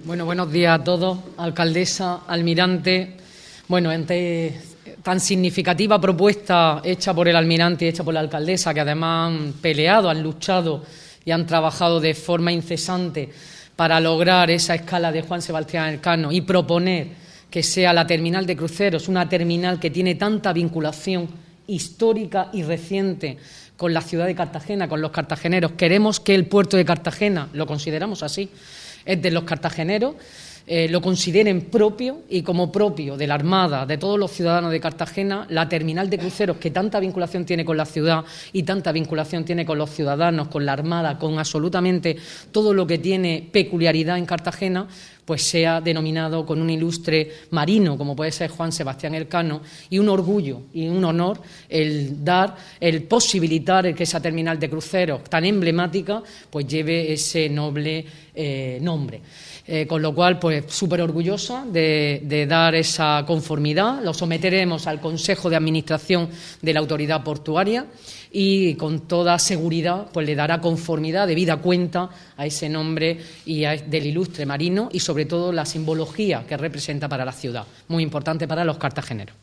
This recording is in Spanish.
Bueno, buenos días a todos, alcaldesa, almirante. Bueno, ante tan significativa propuesta hecha por el almirante y hecha por la alcaldesa, que además han peleado, han luchado y han trabajado de forma incesante para lograr esa escala de Juan Sebastián Elcano y proponer que sea la terminal de cruceros, una terminal que tiene tanta vinculación histórica y reciente con la ciudad de Cartagena, con los cartageneros. Queremos que el puerto de Cartagena, lo consideramos así, es de los cartageneros, lo consideren propio y como propio de la Armada, de todos los ciudadanos de Cartagena, la terminal de cruceros que tanta vinculación tiene con la ciudad y tanta vinculación tiene con los ciudadanos, con la Armada, con absolutamente todo lo que tiene peculiaridad en Cartagena, pues sea denominado con un ilustre marino, como puede ser Juan Sebastián Elcano, y un orgullo y un honor el posibilitar que esa terminal de cruceros tan emblemática pues lleve ese noble nombre. Con lo cual, pues súper orgullosa de dar esa conformidad. Lo someteremos al Consejo de Administración de la Autoridad Portuaria y con toda seguridad pues le dará conformidad, debida cuenta a ese nombre del ilustre marino y sobre todo la simbología que representa para la ciudad, muy importante para los cartageneros.